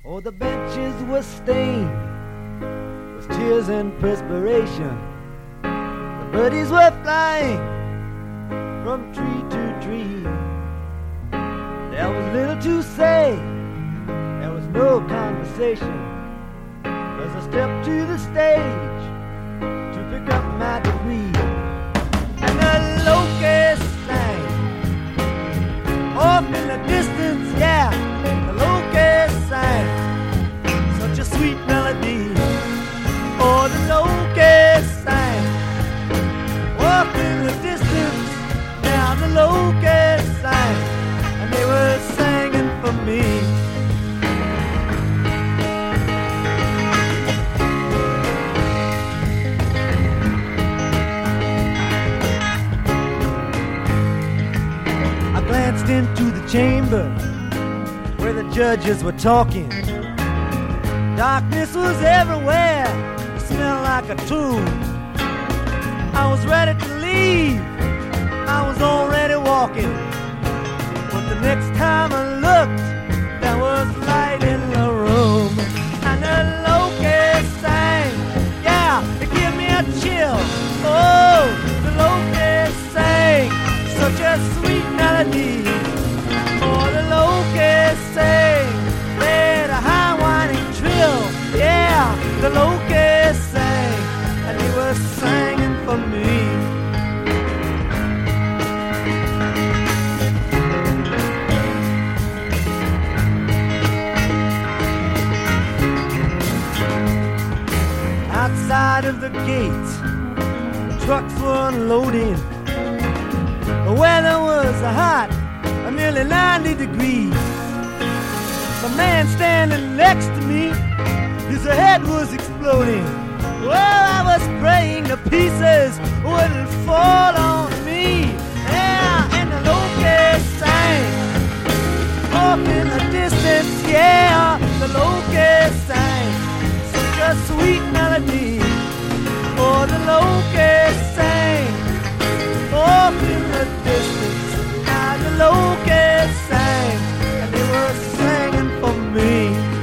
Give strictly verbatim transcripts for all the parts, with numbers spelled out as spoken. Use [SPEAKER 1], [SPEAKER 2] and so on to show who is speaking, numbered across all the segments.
[SPEAKER 1] Oh, the benches were stained with tears and perspiration. The birdies were flying from tree to tree. There was little to say, there was no conversation. As I stepped to the stage to pick up my degree, and the locust sang off in the distance, yeah, the locust sang such a sweet melody. Oh, the locust sang off in the distance, now the locust sang, and they were singing for me. Glanced into the chamber where the judges were talking. Darkness was everywhere, it smelled like a tomb. I was ready to leave, I was already walking. But the next time I looked, there was light in the room. And the locust sang, yeah, it gave me a chill. Oh, the locust sang such a sweet melody. Oh, the locust sang, played a high whining trill. Yeah, the locust sang, and they were singing for me. Outside of the gates, the trucks were unloading. The weather was hot, nearly ninety degrees. The man standing next to me, his head was exploding. Well, I was praying the pieces wouldn't fall on me. Yeah, and the locust sang off in the distance. Yeah, the locust sang such a sweet melody. Oh, the locust sang off in the distance. Now the locust sang, and they were singing for me.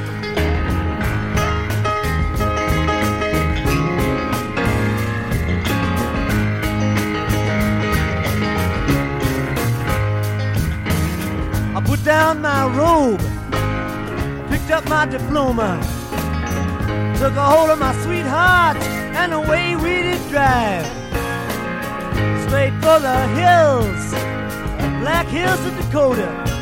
[SPEAKER 1] I put down my robe, picked up my diploma, took a hold of my sweetheart, and away we did drive. Straight for the hills, Black Hills of Dakota.